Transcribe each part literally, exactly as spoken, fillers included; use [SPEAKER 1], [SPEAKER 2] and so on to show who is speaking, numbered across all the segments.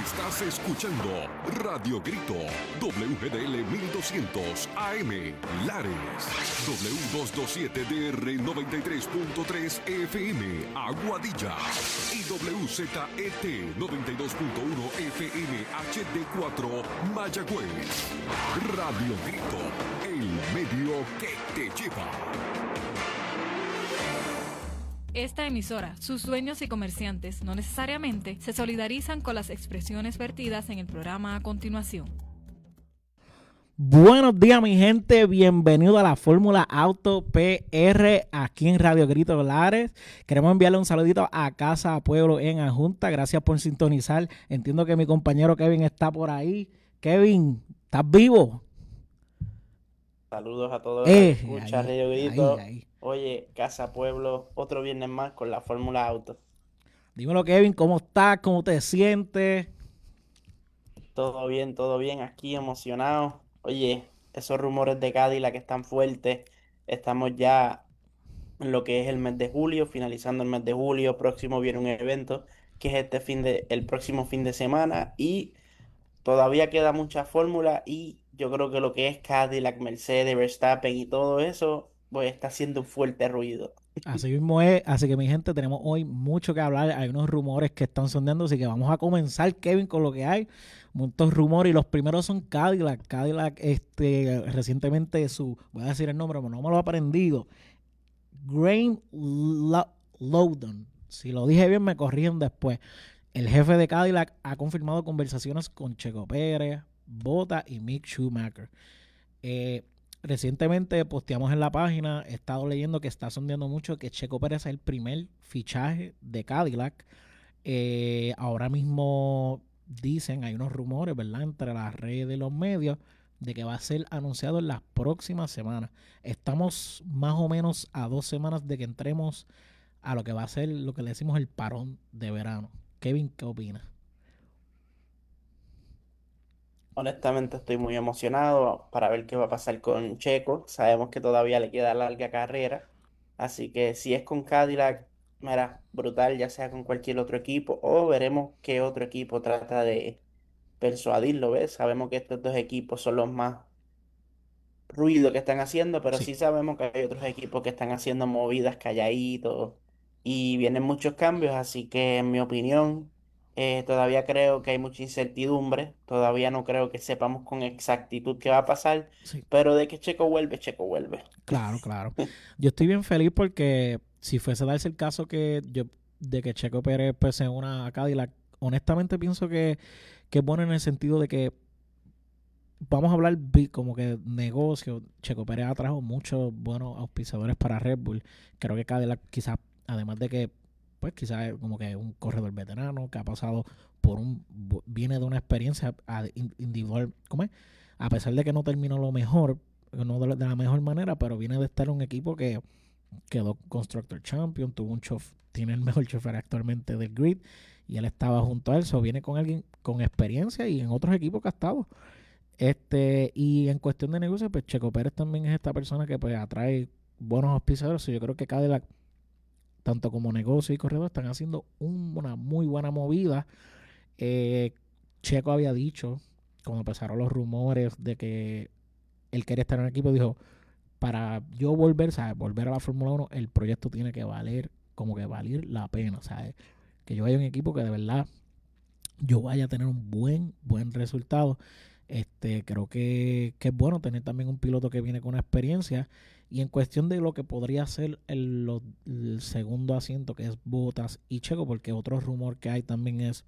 [SPEAKER 1] Estás escuchando Radio Grito, W G D L mil doscientos A M, Lares, W doscientos veintisiete D R noventa y tres punto tres F M, Aguadilla, y W Z E T noventa y dos punto uno F M H D cuatro, Mayagüez. Radio Grito, el medio que te lleva.
[SPEAKER 2] Esta emisora, sus dueños y comerciantes no necesariamente se solidarizan con las expresiones vertidas en el programa a continuación.
[SPEAKER 3] Buenos días, mi gente, bienvenido a la Fórmula Auto P R aquí en Radio Grito Lares. Queremos enviarle un saludito a Casa Pueblo en Adjunta, gracias por sintonizar. Entiendo que mi compañero Kevin está por ahí. Kevin, ¿estás vivo?
[SPEAKER 4] Saludos a todos
[SPEAKER 3] Eh,
[SPEAKER 4] los que escuchan Radio Grito.
[SPEAKER 3] ahí, ahí.
[SPEAKER 4] Oye, Casa Pueblo, otro viernes más con la Fórmula Auto.
[SPEAKER 3] Dímelo, Kevin, ¿cómo estás? ¿Cómo te sientes?
[SPEAKER 4] Todo bien, todo bien, aquí emocionado. Oye, esos rumores de Cadillac están fuertes. Estamos ya en lo que es el mes de julio, finalizando el mes de julio. Próximo viene un evento que es este fin de, el próximo fin de semana. Y todavía queda mucha fórmula. Y yo creo que lo que es Cadillac, Mercedes, Verstappen y todo eso, pues está haciendo un fuerte ruido.
[SPEAKER 3] Así mismo es, así que mi gente, tenemos hoy mucho que hablar, hay unos rumores que están sondeando, así que vamos a comenzar, Kevin, con lo que hay, muchos rumores, y los primeros son Cadillac, Cadillac, este, recientemente su, voy a decir el nombre, pero no me lo he aprendido, Graham Lowdon, si lo dije bien me corrigen después, el jefe de Cadillac ha confirmado conversaciones con Checo Pérez, Bottas y Mick Schumacher. eh, Recientemente posteamos en la página, he estado leyendo que está sondeando mucho que Checo Pérez es el primer fichaje de Cadillac. Eh, ahora mismo dicen, hay unos rumores, ¿verdad?, entre las redes y los medios, de que va a ser anunciado en las próximas semanas. Estamos más o menos a dos semanas de que entremos a lo que va a ser lo que le decimos el parón de verano. Kevin, ¿qué opinas?
[SPEAKER 4] Honestamente estoy muy emocionado para ver qué va a pasar con Checo. Sabemos que todavía le queda larga carrera. Así que si es con Cadillac, mira, brutal, ya sea con cualquier otro equipo. O veremos qué otro equipo trata de persuadirlo, ¿ves? Sabemos que estos dos equipos son los más ruido que están haciendo, pero
[SPEAKER 3] Sí.
[SPEAKER 4] sí sabemos que hay otros equipos que están haciendo movidas calladitos y vienen muchos cambios, así que en mi opinión eh, todavía creo que hay mucha incertidumbre, todavía no creo que sepamos con exactitud qué va a pasar,
[SPEAKER 3] Sí.
[SPEAKER 4] pero de que Checo vuelve, Checo vuelve.
[SPEAKER 3] Claro, claro. Yo estoy bien feliz porque si fuese a darse el caso que yo de que Checo Pérez pues, se una a Cadillac, honestamente pienso que, que es bueno en el sentido de que vamos a hablar bi- como que negocio. Checo Pérez ha trajo muchos buenos auspiciadores para Red Bull. Creo que Cadillac quizás, además de que pues quizás es como que un corredor veterano que ha pasado por un, bu- viene de una experiencia a- in- individual, ¿cómo es? A pesar de que no terminó lo mejor, no de la, de la mejor manera, pero viene de estar en un equipo que quedó Constructor Champion, tuvo un chof, tiene el mejor chofer actualmente del grid y él estaba junto a él, so viene con alguien con experiencia y en otros equipos que ha estado. Este, y en cuestión de negocio, pues Checo Pérez también es esta persona que pues atrae buenos auspiciadores. So, yo creo que Cadillac, tanto como negocio y corredor, están haciendo un- una muy buena movida. Eh, Checo había dicho, cuando empezaron los rumores de que él quería estar en el equipo, dijo, para yo volver, ¿sabes? Volver a la Fórmula uno, el proyecto tiene que valer, como que valer la pena, ¿sabes? Que yo vaya a un equipo que de verdad yo vaya a tener un buen, buen resultado. Este, creo que, que es bueno tener también un piloto que viene con una experiencia. Y en cuestión de lo que podría ser el, lo- el segundo asiento, que es Bottas y Checo, porque otro rumor que hay también es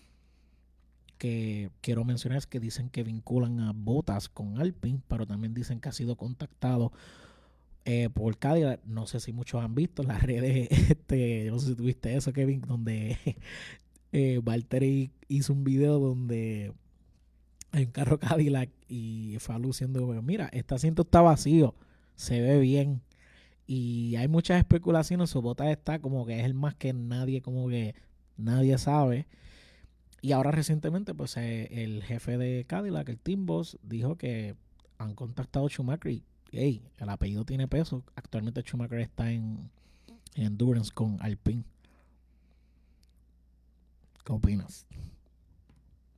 [SPEAKER 3] que quiero mencionar es que dicen que vinculan a Bottas con Alpine, pero también dicen que ha sido contactado eh, por Cadillac. No sé si muchos han visto en las redes, este, no sé si tuviste eso, Kevin, donde eh, Valtteri hizo un video donde hay un carro Cadillac y fue aluciendo, mira, este asiento está vacío, se ve bien. Y hay muchas especulaciones, su Bottas está como que es el más que nadie, como que nadie sabe. Y ahora recientemente, pues eh, el jefe de Cadillac, el Team Boss, dijo que han contactado a Schumacher y, hey, el apellido tiene peso. Actualmente Schumacher está en, en Endurance con Alpine. ¿Qué opinas?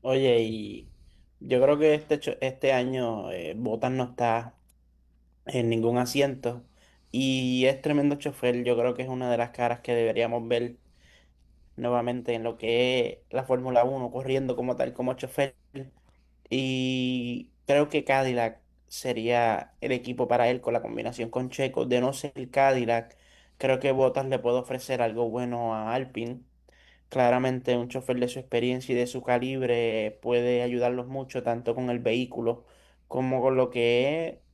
[SPEAKER 4] Oye, y yo creo que este, cho- este año eh, Bottas no está en ningún asiento y es tremendo chofer. Yo creo que es una de las caras que deberíamos ver nuevamente en lo que es la Fórmula Uno corriendo como tal, como chofer. Y creo que Cadillac sería el equipo para él con la combinación con Checo. De no ser el Cadillac, creo que Bottas le puede ofrecer algo bueno a Alpine. Claramente un chofer de su experiencia y de su calibre puede ayudarlos mucho, tanto con el vehículo como con lo que es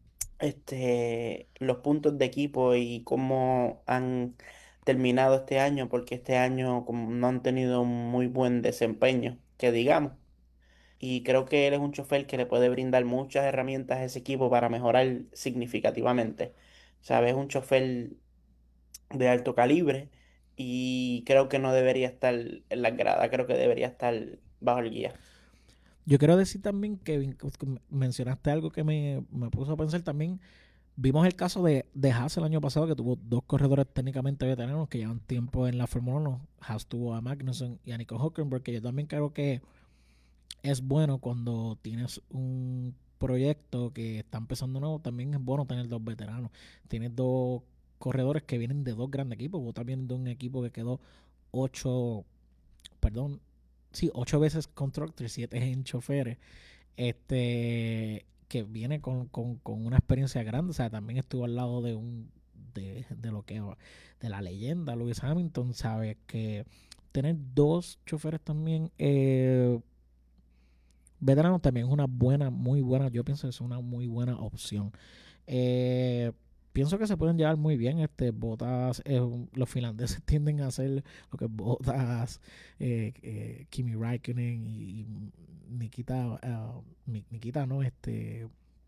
[SPEAKER 4] este, los puntos de equipo y cómo han terminado este año, porque este año como no han tenido un muy buen desempeño, que digamos. Y creo que él es un chofer que le puede brindar muchas herramientas a ese equipo para mejorar significativamente. ¿Sabes? Un chofer de alto calibre y creo que no debería estar en la grada, creo que debería estar bajo el guía.
[SPEAKER 3] Yo quiero decir también que vin- que mencionaste algo que me, me puso a pensar también. Vimos el caso de, de Haas el año pasado, que tuvo dos corredores técnicamente veteranos que llevan tiempo en la Fórmula uno. Haas tuvo a Magnussen y a Nico Hülkenberg, que yo también creo que es bueno cuando tienes un proyecto que está empezando nuevo, también es bueno tener dos veteranos. Tienes dos corredores que vienen de dos grandes equipos. Vos estás viendo de un equipo que quedó ocho, perdón, sí, ocho veces constructor, siete en choferes, este, que viene con, con, con una experiencia grande. O sea, también estuvo al lado de un de, de lo que de la leyenda Lewis Hamilton, sabes que tener dos choferes también eh, veteranos también es una buena, muy buena, yo pienso que es una muy buena opción. Eh, Pienso que se pueden llevar muy bien. Este Botas, eh, los finlandeses tienden a hacer lo que Botas, eh, eh, Kimi Raikkonen y, y Nikita, uh, Nikita, ¿no? Este,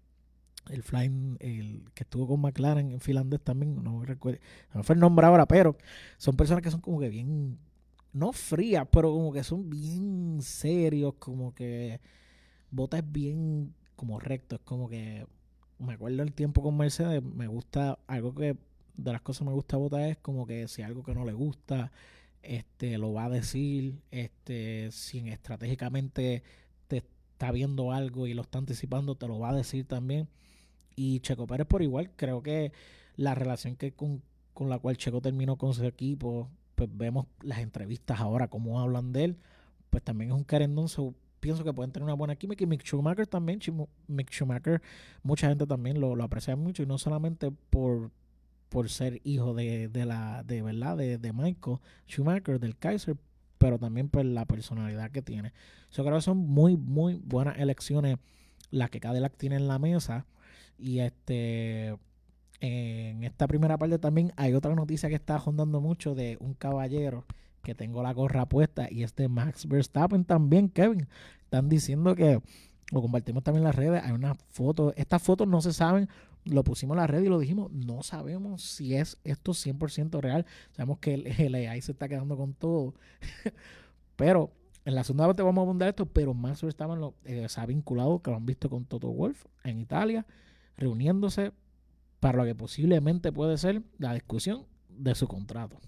[SPEAKER 3] el flying, el que estuvo con McLaren en finlandés también, no recuerdo, no fue el nombre ahora, pero son personas que son como que bien, no frías, pero como que son bien serios, como que Bota es bien como recto, es como que me acuerdo el tiempo con Mercedes, me gusta algo que de las cosas que me gusta Bota es como que si algo que no le gusta, este lo va a decir, este si estratégicamente te está viendo algo y lo está anticipando, te lo va a decir también. Y Checo Pérez por igual, creo que la relación que con, con la cual Checo terminó con su equipo, pues vemos las entrevistas ahora, cómo hablan de él, pues también es un querendón. So, pienso que pueden tener una buena química. Y Mick Schumacher también, Chimo- Mick Schumacher, mucha gente también lo, lo aprecia mucho, y no solamente por, por ser hijo de, de la, de verdad, de, de Michael Schumacher, del Kaiser, pero también por la personalidad que tiene. Yo creo que son muy, muy buenas elecciones las que Cadillac tiene en la mesa. Y este en esta primera parte también hay otra noticia que está rondando mucho de un caballero que tengo la gorra puesta, y es de Max Verstappen también, Kevin. Están diciendo que lo compartimos también en las redes. Hay una foto, estas fotos no se saben, lo pusimos en la red y lo dijimos, no sabemos si es esto cien por ciento real. Sabemos que el, el A I se está quedando con todo, pero en la segunda parte vamos a abundar esto. Pero Max Verstappen lo, eh, se ha vinculado, que lo han visto con Toto Wolff en Italia, reuniéndose para lo que posiblemente puede ser la discusión de su contrato.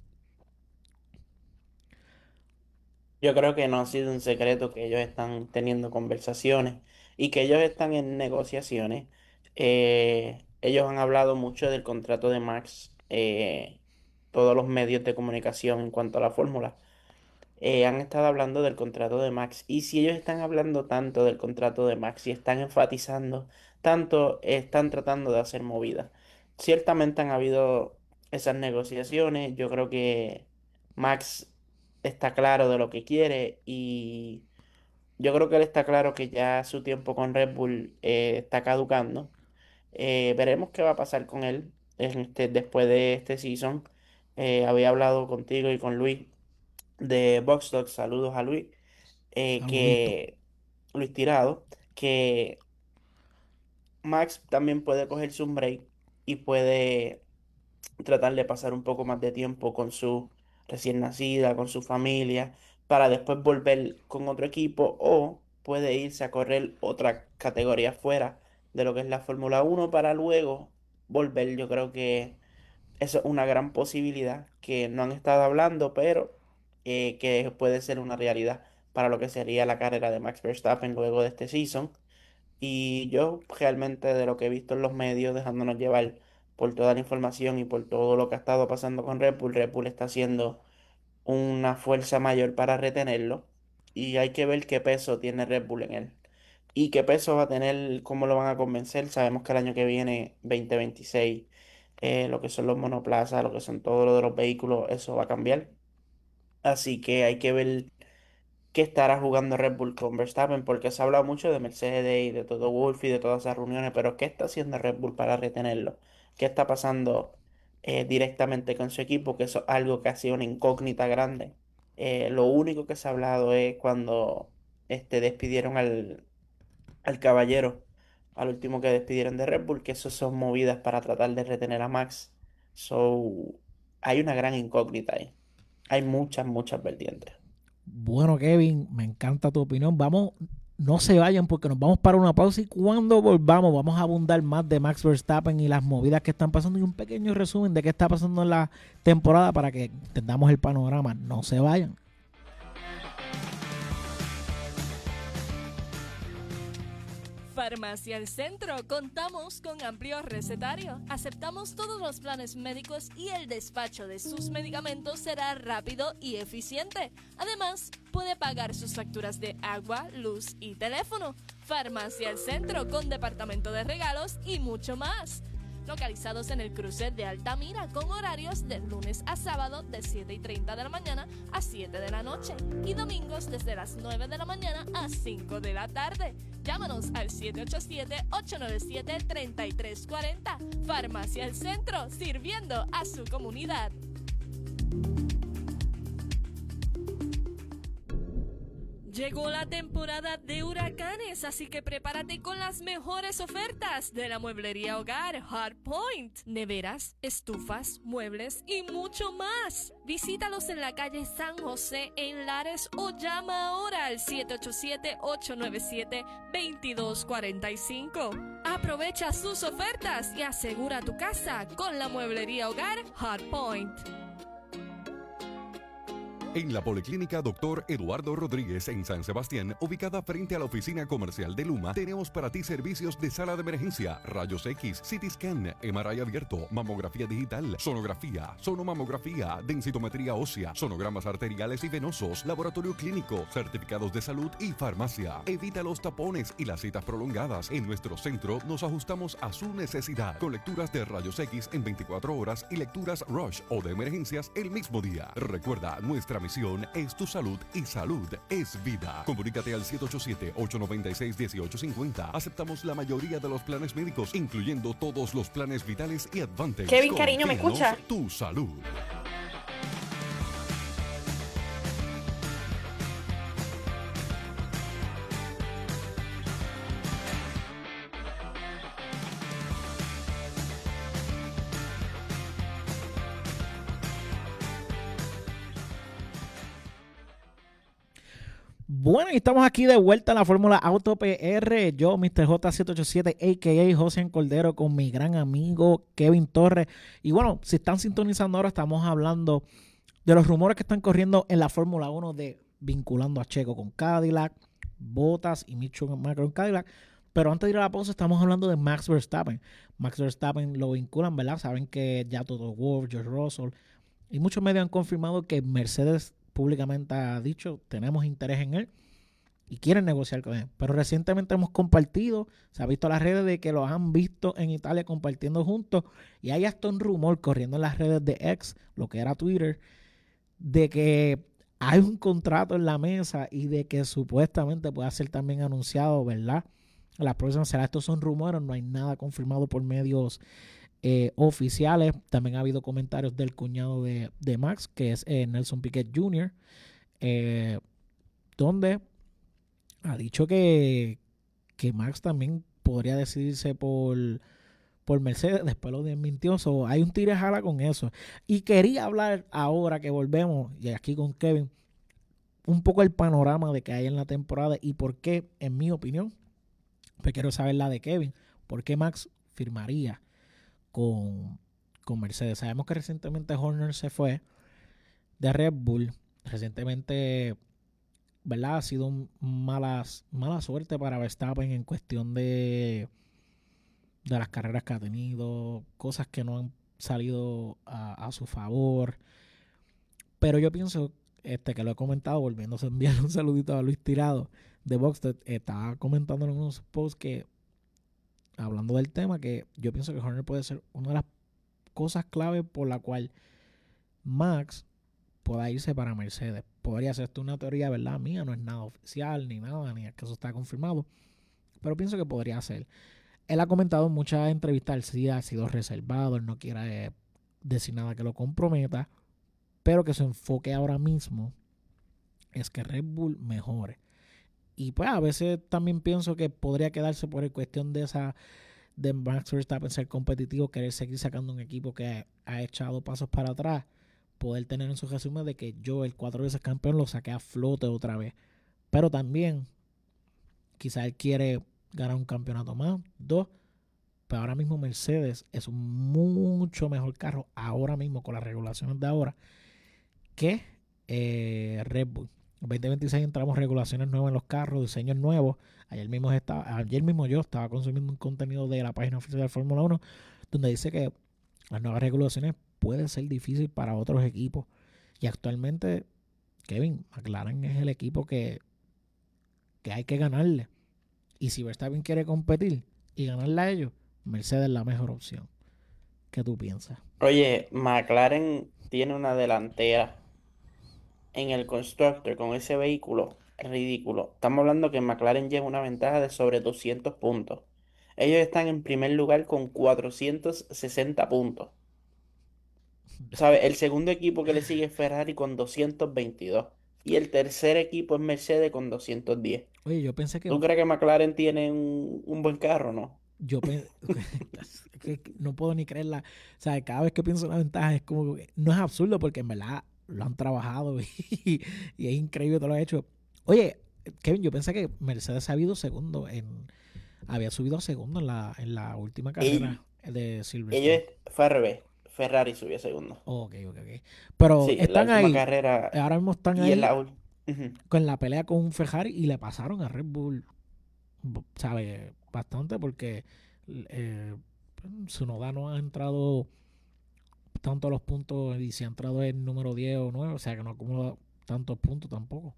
[SPEAKER 4] Yo creo que no ha sido un secreto que ellos están teniendo conversaciones y que ellos están en negociaciones. Eh, ellos han hablado mucho del contrato de Max, eh, todos los medios de comunicación en cuanto a la fórmula. Eh, han estado hablando del contrato de Max. Y si ellos están hablando tanto del contrato de Max y están enfatizando tanto, están tratando de hacer movidas. Ciertamente han habido esas negociaciones. Yo creo que Max está claro de lo que quiere y yo creo que él está claro que ya su tiempo con Red Bull eh, está caducando. Eh, veremos qué va a pasar con él en este, después de este season. Eh, había hablado contigo y con Luis de Box Talk, saludos a Luis, eh,
[SPEAKER 3] Saludito.
[SPEAKER 4] que Luis Tirado, que Max también puede cogerse un break y puede tratar de pasar un poco más de tiempo con su recién nacida, con su familia, para después volver con otro equipo o puede irse a correr otra categoría fuera de lo que es la Fórmula Uno para luego volver. Yo creo que eso es una gran posibilidad que no han estado hablando, pero eh, que puede ser una realidad para lo que sería la carrera de Max Verstappen luego de este season. Y yo realmente de lo que he visto en los medios, dejándonos llevar por toda la información y por todo lo que ha estado pasando con Red Bull, Red Bull está haciendo una fuerza mayor para retenerlo y hay que ver qué peso tiene Red Bull en él. Y qué peso va a tener, cómo lo van a convencer. Sabemos que el año que viene, veinte veintiséis, eh, lo que son los monoplazas, lo que son todos lo de los vehículos, eso va a cambiar. Así que hay que ver qué estará jugando Red Bull con Verstappen, porque se ha hablado mucho de Mercedes y de todo Wolff y de todas esas reuniones, pero ¿qué está haciendo Red Bull para retenerlo? ¿Qué está pasando eh, directamente con su equipo? Que eso es algo que ha sido una incógnita grande. Eh, lo único que se ha hablado es cuando este, despidieron al, al caballero, al último que despidieron de Red Bull, que eso son movidas para tratar de retener a Max. So, hay una gran incógnita ahí. Hay muchas, muchas vertientes.
[SPEAKER 3] Bueno, Kevin, me encanta tu opinión. Vamos, no se vayan porque nos vamos para una pausa y cuando volvamos vamos a abundar más de Max Verstappen y las movidas que están pasando y un pequeño resumen de qué está pasando en la temporada para que entendamos el panorama. No se vayan.
[SPEAKER 5] Farmacia El Centro. Contamos con amplio recetario. Aceptamos todos los planes médicos y el despacho de sus medicamentos será rápido y eficiente. Además, puede pagar sus facturas de agua, luz y teléfono. Farmacia El Centro con departamento de regalos y mucho más. Localizados en el cruce de Altamira con horarios de lunes a sábado de siete y treinta de la mañana a siete de la noche y domingos desde las nueve de la mañana a cinco de la tarde. Llámanos al siete ocho siete, ocho nueve siete, tres tres cuatro cero. Farmacia El Centro, sirviendo a su comunidad. Llegó la temporada de huracanes, así que prepárate con las mejores ofertas de la mueblería hogar Hardpoint. Neveras, estufas, muebles y mucho más. Visítalos en la calle San José en Lares o llama ahora al siete ocho siete, ocho nueve siete, dos dos cuatro cinco. Aprovecha sus ofertas y asegura tu casa con la mueblería hogar Hardpoint.
[SPEAKER 1] En la Policlínica Doctor Eduardo Rodríguez en San Sebastián, ubicada frente a la oficina comercial de Luma, tenemos para ti servicios de sala de emergencia, rayos X, C T scan, M R I abierto, mamografía digital, sonografía, sonomamografía, densitometría ósea, sonogramas arteriales y venosos, laboratorio clínico, certificados de salud y farmacia. Evita los tapones y las citas prolongadas. En nuestro centro nos ajustamos a su necesidad, con lecturas de rayos X en veinticuatro horas y lecturas Rush o de emergencias el mismo día. Recuerda, nuestra misión es tu salud y salud es vida. Comunícate al siete ocho siete, ocho nueve seis, uno ocho cinco cero. Aceptamos la mayoría de los planes médicos, incluyendo todos los planes vitales y Advantage.
[SPEAKER 6] Kevin, cariño, ¿me escucha?
[SPEAKER 1] Tu salud.
[SPEAKER 3] Bueno, y estamos aquí de vuelta en la Fórmula Auto P R. Yo, mister J siete ocho siete, a k a. José Cordero, con mi gran amigo Kevin Torres. Y bueno, si están sintonizando ahora, estamos hablando de los rumores que están corriendo en la Fórmula uno de vinculando a Checo con Cadillac, Bottas y Mick Schumacher con Cadillac. Pero antes de ir a la pausa, estamos hablando de Max Verstappen. Max Verstappen lo vinculan, ¿verdad? Saben que ya Toto Wolff, George Russell y muchos medios han confirmado que Mercedes públicamente ha dicho, tenemos interés en él y quieren negociar con él. Pero recientemente hemos compartido, se ha visto en las redes de que los han visto en Italia compartiendo juntos y hay hasta un rumor corriendo en las redes de X, lo que era Twitter, de que hay un contrato en la mesa y de que supuestamente puede ser también anunciado, ¿verdad? Las próximas será, estos son rumores, no hay nada confirmado por medios Eh, oficiales. También ha habido comentarios del cuñado de, de Max, que es eh, Nelson Piquet junior, eh, donde ha dicho que, que Max también podría decidirse por, por Mercedes, después lo desmintió. So, hay un tire jala con eso. Y quería hablar ahora que volvemos, y aquí con Kevin, un poco el panorama de que hay en la temporada y por qué, en mi opinión, pues quiero saber la de Kevin, por qué Max firmaría Con, con Mercedes. Sabemos que recientemente Horner se fue de Red Bull. Recientemente ¿verdad? Ha sido un malas, mala suerte para Verstappen en cuestión de, de las carreras que ha tenido, cosas que no han salido a, a su favor. Pero yo pienso, este que lo he comentado, volviéndose a enviar un saludito a Luis Tirado de Boxted, estaba comentando en unos posts que, hablando del tema, que yo pienso que Horner puede ser una de las cosas clave por la cual Max pueda irse para Mercedes. Podría ser esto una teoría, ¿verdad? Mía, no es nada oficial ni nada, ni es que eso está confirmado, pero pienso que podría ser. Él ha comentado en muchas entrevistas, él sí ha sido reservado, él no quiere eh, decir nada que lo comprometa, pero que su enfoque ahora mismo es que Red Bull mejore. Y pues a veces también pienso que podría quedarse por el cuestión de esa de Max Verstappen ser competitivo, querer seguir sacando un equipo que ha echado pasos para atrás, poder tener en su resumen de que yo, el cuatro veces campeón, lo saqué a flote otra vez. Pero también quizá él quiere ganar un campeonato más, dos, pero ahora mismo Mercedes es un mucho mejor carro ahora mismo con las regulaciones de ahora que eh, Red Bull. En veinte veintiséis entramos regulaciones nuevas en los carros, diseños nuevos. Ayer mismo, estaba, ayer mismo yo estaba consumiendo un contenido de la página oficial de Fórmula uno donde dice que las nuevas regulaciones pueden ser difíciles para otros equipos. Y actualmente, Kevin, McLaren es el equipo que, que hay que ganarle. Y si Verstappen quiere competir y ganarle a ellos, Mercedes es la mejor opción. ¿Qué tú piensas?
[SPEAKER 4] Oye, McLaren tiene una delantera en el Constructor con ese vehículo ridículo. Estamos hablando que McLaren lleva una ventaja de sobre doscientos puntos. Ellos están en primer lugar con cuatrocientos sesenta puntos. ¿Sabe? El segundo equipo que le sigue es Ferrari con doscientos veintidós. Y el tercer equipo es Mercedes con doscientos diez.
[SPEAKER 3] Oye, yo pensé que...
[SPEAKER 4] ¿Tú crees que McLaren tiene un, un buen carro, no?
[SPEAKER 3] Yo pensé... que no puedo ni creerla. O sea, cada vez que pienso en la ventaja es como que... No es absurdo porque en verdad lo han trabajado y, y es increíble todo lo que ha hecho. Oye, Kevin, yo pensé que Mercedes había ido segundo en... Había subido a segundo en la, en la última carrera
[SPEAKER 4] Y
[SPEAKER 3] de Silverstone.
[SPEAKER 4] ellos fue al revés. Ferrari subió segundo.
[SPEAKER 3] Ok, ok, ok. Pero
[SPEAKER 4] Sí,
[SPEAKER 3] están
[SPEAKER 4] la última
[SPEAKER 3] ahí.
[SPEAKER 4] carrera.
[SPEAKER 3] Ahora mismo están
[SPEAKER 4] Y
[SPEAKER 3] ahí
[SPEAKER 4] en la ul- Ujú.
[SPEAKER 3] con la pelea con un Ferrari y le pasaron a Red Bull, ¿sabe? Bastante porque eh, Tsunoda no ha entrado tanto a los puntos y si ha entrado en número diez o nueve, o sea que no acumula tantos puntos tampoco.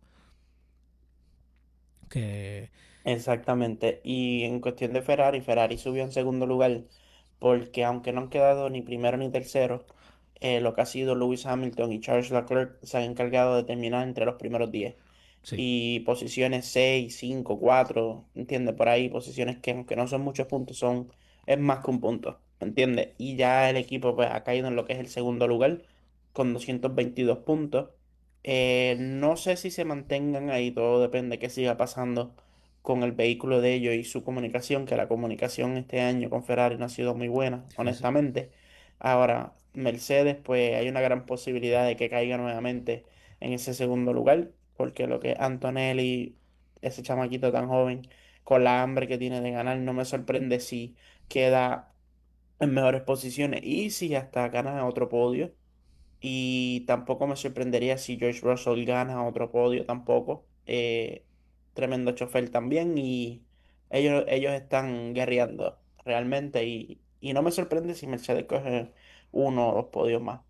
[SPEAKER 3] Que
[SPEAKER 4] Exactamente. Y en cuestión de Ferrari, Ferrari subió en segundo lugar porque aunque no han quedado ni primero ni tercero, eh, lo que ha sido Lewis Hamilton y Charles Leclerc se han encargado de terminar entre los primeros diez.
[SPEAKER 3] sí,
[SPEAKER 4] Y posiciones seis, cinco, cuatro, ¿entiendes? Por ahí, posiciones que aunque no son muchos puntos, son, es más que un punto, ¿entiendes? Y ya el equipo pues ha caído en lo que es el segundo lugar con doscientos veintidós puntos. Eh, no sé si se mantengan ahí, todo depende de qué siga pasando con el vehículo de ellos y su comunicación, que la comunicación este año con Ferrari no ha sido muy buena,
[SPEAKER 3] sí, sí.
[SPEAKER 4] honestamente. Ahora, Mercedes, pues hay una gran posibilidad de que caiga nuevamente en ese segundo lugar, porque lo que Antonelli, ese chamaquito tan joven, con la hambre que tiene de ganar, no me sorprende si queda en mejores posiciones y si hasta gana otro podio. Y tampoco me sorprendería si George Russell gana otro podio tampoco. Eh, tremendo chofer también y ellos, ellos están guerreando realmente y, y no me sorprende si Mercedes coge uno o dos podios más.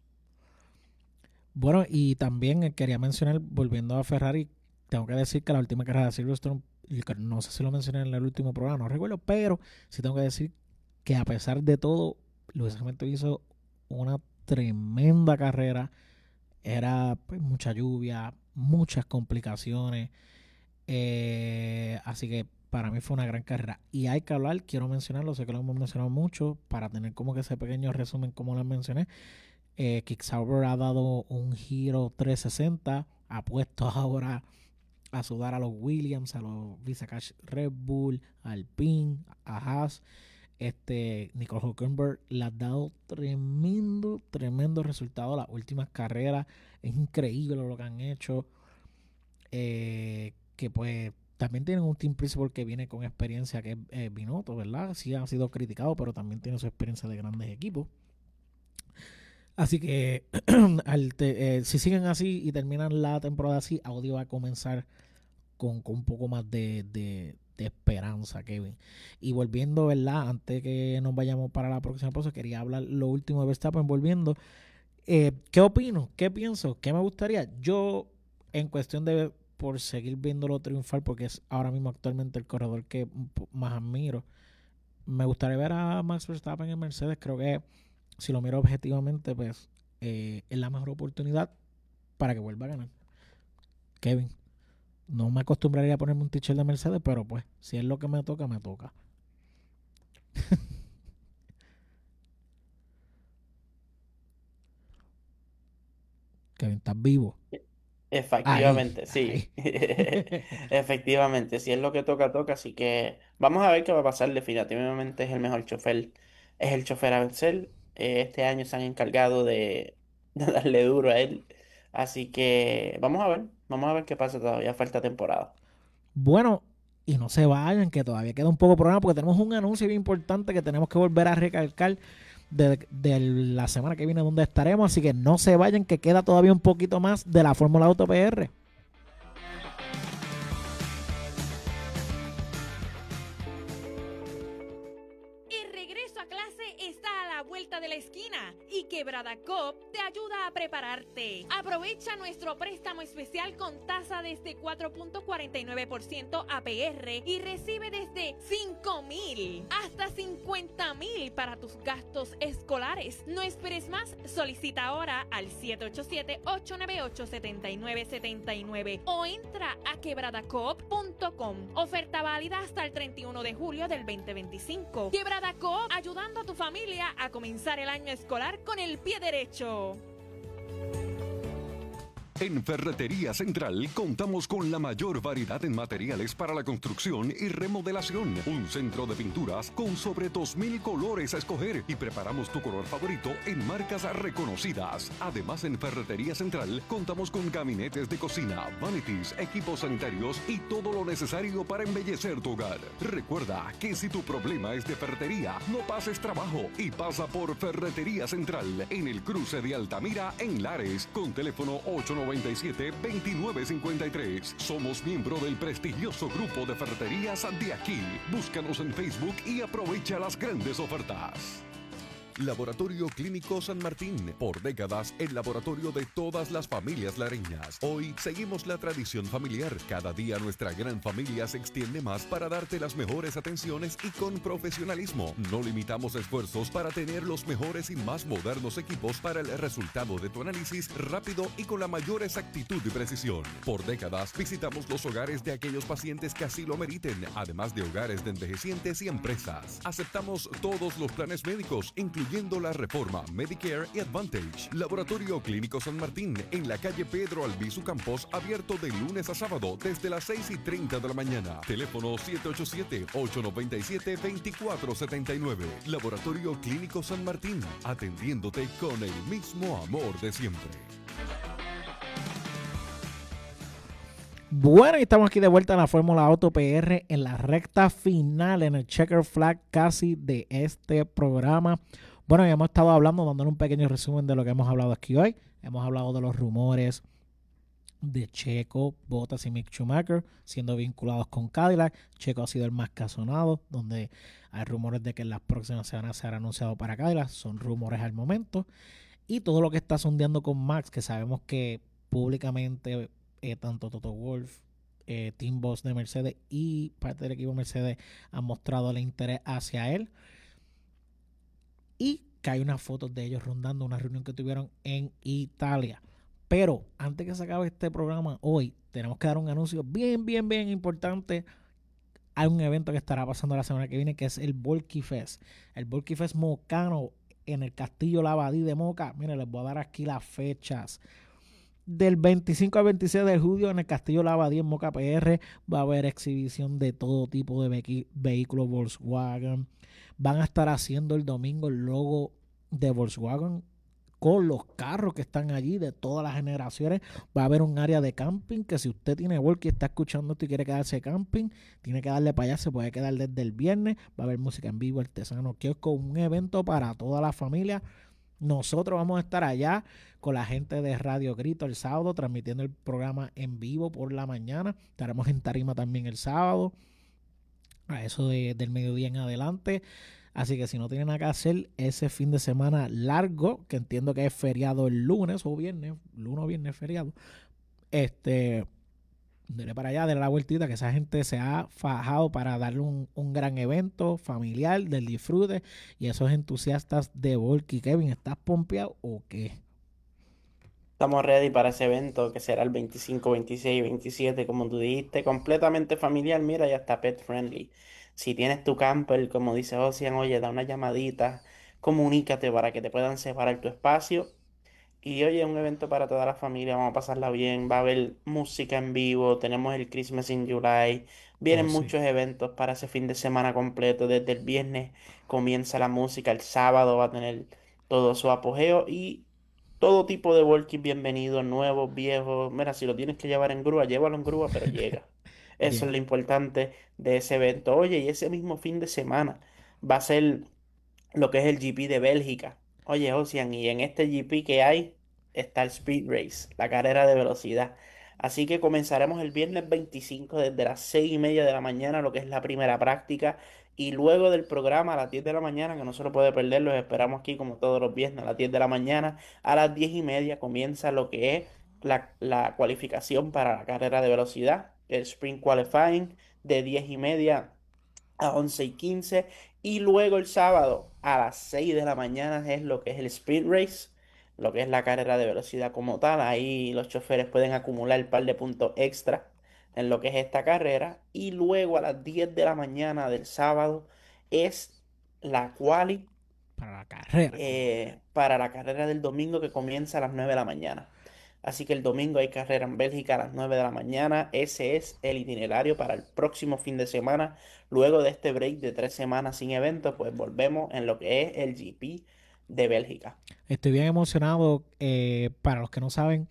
[SPEAKER 3] Bueno, y también eh, quería mencionar, volviendo a Ferrari, tengo que decir que la última carrera de Silverstone, yo creo- no sé si lo mencioné en el último programa, no recuerdo, pero sí tengo que decir que a pesar de todo, Lewis Hamilton hizo una tremenda carrera. Era pues, mucha lluvia, muchas complicaciones. eh, así que para mí fue una gran carrera. Y hay que hablar, quiero mencionarlo, sé que lo hemos mencionado mucho, para tener como que ese pequeño resumen como lo mencioné. Eh, Kick Sauber ha dado un giro trescientos sesenta, ha puesto ahora a sudar a los Williams, a los Visakash Red Bull, a Alpine, a Haas. Este, Nico Hülkenberg le ha dado tremendo, tremendo resultado las últimas carreras. Es increíble lo que han hecho. Eh, que pues también tienen un team principal que viene con experiencia, que es eh, Binotto, ¿verdad? Sí ha sido criticado, pero también tiene su experiencia de grandes equipos. Así que al te, eh, si siguen así y terminan la temporada así, Audi va a comenzar con, con un poco más de, de, de esperanza, Kevin. Y volviendo, ¿verdad? Antes que nos vayamos para la próxima pausa, quería hablar lo último de Verstappen, volviendo. Eh, ¿Qué opino? ¿Qué pienso? ¿Qué me gustaría? Yo, en cuestión de, por seguir viéndolo triunfar, porque es ahora mismo actualmente el corredor que más admiro, me gustaría ver a Max Verstappen en Mercedes. Creo que, si lo miro objetivamente, pues eh, es la mejor oportunidad para que vuelva a ganar. Kevin, no me acostumbraría a ponerme un t-shirt de Mercedes, pero pues, si es lo que me toca, me toca. Kevin, ¿estás vivo?
[SPEAKER 4] Efectivamente,
[SPEAKER 3] Ay,
[SPEAKER 4] sí.
[SPEAKER 3] ay.
[SPEAKER 4] Efectivamente, si es lo que toca, toca. Así que vamos a ver qué va a pasar. Definitivamente es el mejor chofer. Es el chofer a vencer. Eh, este año se han encargado de, de darle duro a él. Así que vamos a ver. Vamos a ver qué pasa. Todavía falta temporada.
[SPEAKER 3] Bueno, y no se vayan, que todavía queda un poco de programa, porque tenemos un anuncio bien importante que tenemos que volver a recalcar de, de la semana que viene, donde estaremos. Así que no se vayan, que queda todavía un poquito más de la Fórmula Auto P R.
[SPEAKER 6] El regreso a clase está a la vuelta de la esquina y Quebrada Coop te ayuda a prepararte. Aprovecha nuestro préstamo especial con tasa desde cuatro punto cuarenta y nueve por ciento A P R y recibe desde cinco mil hasta cincuenta mil para tus gastos escolares. No esperes más, solicita ahora al siete ocho siete, ocho nueve ocho, siete nueve siete nueve o entra a quebrada coop punto com. Oferta válida hasta el treinta y uno de julio del veinte veinticinco. Quebrada Coop, ayudando a tu familia a comenzar el año escolar con el pie derecho.
[SPEAKER 1] En Ferretería Central contamos con la mayor variedad en materiales para la construcción y remodelación. Un centro de pinturas con sobre dos mil colores a escoger y preparamos tu color favorito en marcas reconocidas. Además, en Ferretería Central contamos con gabinetes de cocina, vanities, equipos sanitarios y todo lo necesario para embellecer tu hogar. Recuerda que si tu problema es de ferretería, no pases trabajo y pasa por Ferretería Central en el cruce de Altamira en Lares con teléfono ocho nueve siete, dos nueve cinco tres. Somos miembro del prestigioso grupo de ferreterías de aquí. Búscanos en Facebook y aprovecha las grandes ofertas. Laboratorio Clínico San Martín, por décadas el laboratorio de todas las familias lareñas. Hoy seguimos la tradición familiar. Cada día nuestra gran familia se extiende más para darte las mejores atenciones y con profesionalismo. No limitamos esfuerzos para tener los mejores y más modernos equipos para el resultado de tu análisis rápido y con la mayor exactitud y precisión. Por décadas visitamos los hogares de aquellos pacientes que así lo meriten, además de hogares de envejecientes y empresas. Aceptamos todos los planes médicos, incluyendo la Reforma, Medicare y Advantage. Laboratorio Clínico San Martín, en la calle Pedro Albizu Campos, abierto de lunes a sábado desde las seis y treinta de la mañana. Teléfono siete ocho siete, ocho nueve siete, dos cuatro siete nueve. Laboratorio Clínico San Martín, atendiéndote con el mismo amor de siempre.
[SPEAKER 3] Bueno, y estamos aquí de vuelta en la Fórmula Auto P R en la recta final, en el checker flag casi de este programa. Bueno, ya hemos estado hablando, dándole un pequeño resumen de lo que hemos hablado aquí hoy. Hemos hablado de los rumores de Checo, Bottas y Mick Schumacher siendo vinculados con Cadillac. Checo ha sido el más casonado, donde hay rumores de que en las próximas semanas será anunciado para Cadillac. Son rumores al momento. Y todo lo que está sondeando con Max, que sabemos que públicamente eh, tanto Toto Wolff, eh, Team Boss de Mercedes y parte del equipo Mercedes han mostrado el interés hacia él. Y que hay unas fotos de ellos rondando una reunión que tuvieron en Italia. Pero antes que se acabe este programa hoy, tenemos que dar un anuncio bien, bien, bien importante. Hay un evento que estará pasando la semana que viene, que es el Volky Fest. El Volky Fest mocano en el Castillo Lavadí de Moca. Miren, les voy a dar aquí las fechas. Del veinticinco al veintiséis de julio en el Castillo Lavadí en Moca P R va a haber exhibición de todo tipo de vehi- vehículos Volkswagen. Van a estar haciendo el domingo el logo de Volkswagen con los carros que están allí de todas las generaciones. Va a haber un área de camping que si usted tiene Volkswagen y está escuchando esto y quiere quedarse de camping, tiene que darle para allá, se puede quedar desde el viernes. Va a haber música en vivo, artesano, kiosco, un evento para toda la familia. Nosotros vamos a estar allá con la gente de Radio Grito el sábado, transmitiendo el programa en vivo por la mañana. Estaremos en tarima también el sábado, a eso de, del mediodía en adelante. Así que si no tienen nada que hacer ese fin de semana largo, que entiendo que es feriado el lunes o viernes, lunes o viernes feriado, este, dele para allá, dele la vueltita, que esa gente se ha fajado para darle un, un gran evento familiar del disfrute. Y esos entusiastas de Volky, Kevin, ¿estás pompeado o qué?
[SPEAKER 4] Estamos ready para ese evento que será el veinticinco, veintiséis y veintisiete, como tú dijiste, completamente familiar, mira, ya está pet friendly. Si tienes tu camper, como dice Ocean, oye, da una llamadita, comunícate para que te puedan separar tu espacio. Y oye, es un evento para toda la familia, vamos a pasarla bien, va a haber música en vivo, tenemos el Christmas in July, vienen
[SPEAKER 3] Oh, sí.
[SPEAKER 4] muchos eventos para ese fin de semana completo, desde el viernes comienza la música, el sábado va a tener todo su apogeo y todo tipo de walkies bienvenidos, nuevos, viejos. Mira, si lo tienes que llevar en grúa, llévalo en grúa, pero llega. Eso es
[SPEAKER 3] Bien.
[SPEAKER 4] lo importante de ese evento. Oye, y ese mismo fin de semana va a ser lo que es el G P de Bélgica. Oye, Ocean, y en este G P que hay está el Speed Race, la carrera de velocidad. Así que comenzaremos el viernes veinticinco desde las seis y media de la mañana, lo que es la primera práctica. Y luego del programa a las diez de la mañana, que no se lo puede perder, los esperamos aquí como todos los viernes a las diez de la mañana. A las diez y media comienza lo que es la, la cualificación para la carrera de velocidad, el Sprint Qualifying, de diez y media a once y quince. Y luego el sábado a las seis de la mañana es lo que es el Speed Race, lo que es la carrera de velocidad como tal. Ahí los choferes pueden acumular un par de puntos extra en lo que es esta carrera. Y luego a las diez de la mañana del sábado es la quali
[SPEAKER 3] Para la carrera.
[SPEAKER 4] eh, para la carrera del domingo que comienza a las nueve de la mañana. Así que el domingo hay carrera en Bélgica a las nueve de la mañana. Ese es el itinerario para el próximo fin de semana. Luego de este break de tres semanas sin evento, pues volvemos en lo que es el G P de Bélgica.
[SPEAKER 3] Estoy bien emocionado. Eh, para los que no saben,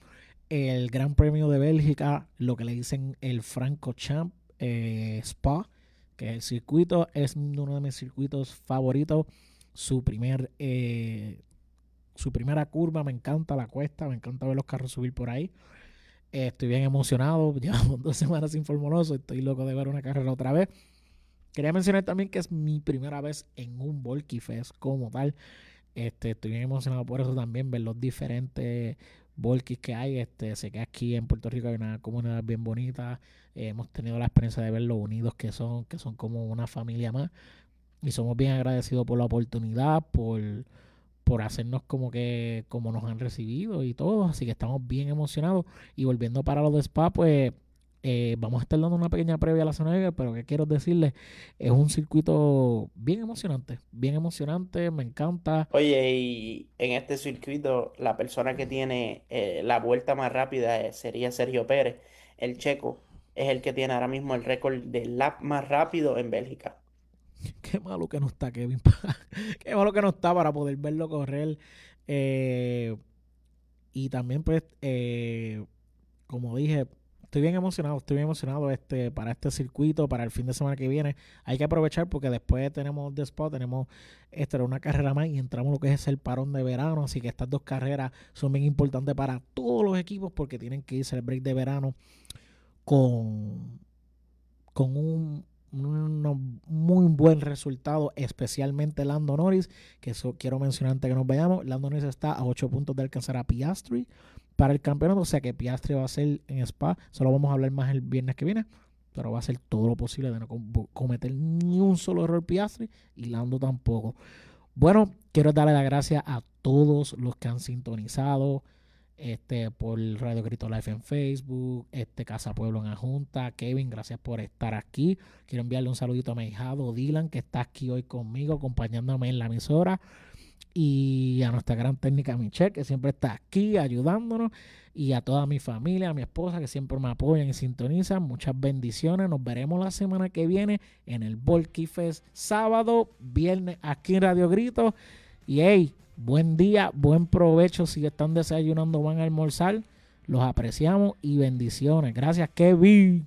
[SPEAKER 3] el Gran Premio de Bélgica, lo que le dicen el Francorchamps eh, Spa, que es el circuito, es uno de mis circuitos favoritos. Su primer eh, su primera curva, me encanta la cuesta, me encanta ver los carros subir por ahí. Eh, estoy bien emocionado. Llevamos dos semanas sin Fórmula uno, estoy loco de ver una carrera otra vez. Quería mencionar también que es mi primera vez en un Volky Fest como tal. Este, estoy bien emocionado por eso también, ver los diferentes Volkys que hay. Este, sé que aquí en Puerto Rico hay una comunidad bien bonita. Eh, hemos tenido la experiencia de ver lo unidos que son, que son como una familia más. Y somos bien agradecidos por la oportunidad, por, por hacernos como que como nos han recibido y todo. Así que estamos bien emocionados. Y volviendo para los de Spa, pues eh, vamos a estar dando una pequeña previa a la zona negra, pero que quiero decirles, es un circuito bien emocionante, bien emocionante, me encanta.
[SPEAKER 4] Oye, y en este circuito la persona que tiene eh, la vuelta más rápida eh, sería Sergio Pérez, el checo. Es el que tiene ahora mismo el récord del lap más rápido en Bélgica.
[SPEAKER 3] Qué malo que no está Kevin. Qué malo que no está para poder verlo correr. Eh, y también, pues, eh, como dije, estoy bien emocionado. Estoy bien emocionado este, para este circuito, para el fin de semana que viene. Hay que aprovechar porque después tenemos The Spot, tenemos esta una carrera más y entramos lo que es el parón de verano. Así que estas dos carreras son bien importantes para todos los equipos porque tienen que irse al break de verano con, con un un muy buen resultado, especialmente Lando Norris, que eso quiero mencionar antes que nos vayamos. Lando Norris está a ocho puntos de alcanzar a Piastri para el campeonato, o sea que Piastri va a ser en Spa, solo vamos a hablar más el viernes que viene, pero va a hacer todo lo posible de no com- cometer ni un solo error Piastri y Lando tampoco. Bueno, quiero darle las gracias a todos los que han sintonizado este por Radio Grito Live en Facebook, este Casa Pueblo en Ajunta. Kevin, gracias por estar aquí. Quiero enviarle un saludito a mi hijado Dylan, que está aquí hoy conmigo, acompañándome en la emisora, y a nuestra gran técnica Michelle, que siempre está aquí ayudándonos, y a toda mi familia, a mi esposa, que siempre me apoyan y sintonizan. Muchas bendiciones. Nos veremos la semana que viene en el Volky Fest, sábado, viernes, aquí en Radio Grito. Y hey, buen día, buen provecho. Si están desayunando, van a almorzar. Los apreciamos y bendiciones. Gracias, Kevin.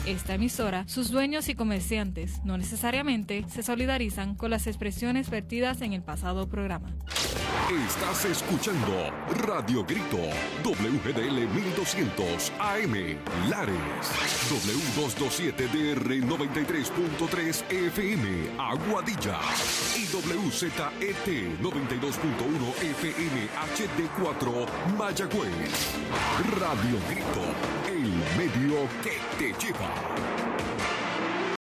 [SPEAKER 2] esta emisora, sus dueños y comerciantes no necesariamente se solidarizan con las expresiones vertidas en el pasado programa.
[SPEAKER 1] Estás escuchando Radio Grito, W G D L mil doscientos A M, Lares, W doscientos veintisiete D R noventa y tres punto tres F M, Aguadilla, y W Z E T noventa y dos punto uno F M H D cuatro, Mayagüez. Radio Grito, el medio que te lleva.